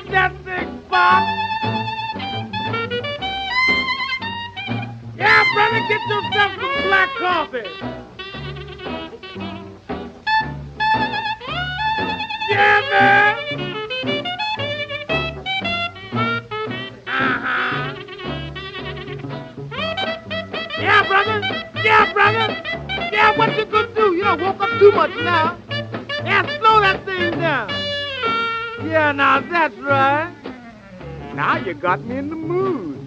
that thing, Bob. Yeah, brother, get yourself some black coffee. Yeah, man. Uh-huh. Yeah, brother. Yeah, brother. Yeah, what you gonna do? You don't woke up too much now. Yeah, slow that thing down. Yeah, now that's right. Now you got me in the mood.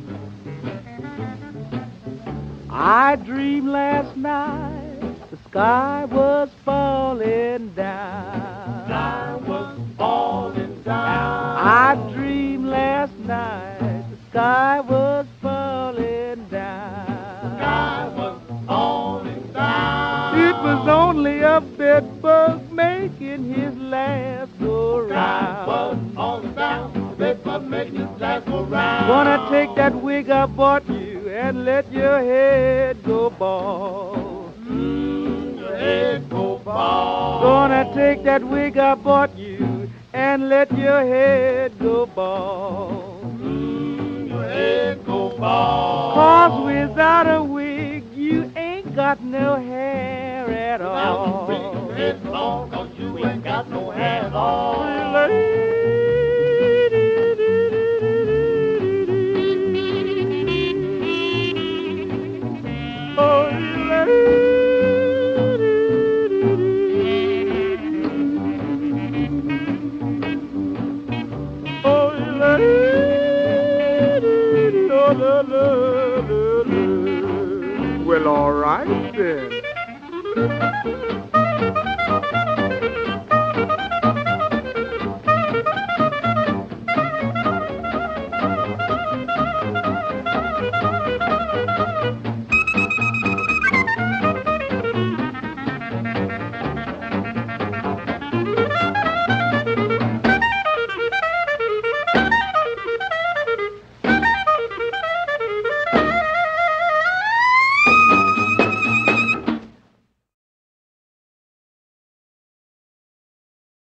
I dreamed last night the sky was falling down. Sky was falling down. I dreamed last night the sky was falling down. Sky was falling down. It was only a bed bug making his last go Sky was round. falling down. Bed bug making his last go round. Gonna take that wig I bought you and let your head go bald. Your head go bald. Gonna take that wig I bought you and let your head go bald. Your head go bald. 'Cause without a wig you ain't got no hair at Without a all. wig, your head long, 'cause you ain't got no hair at all. Really?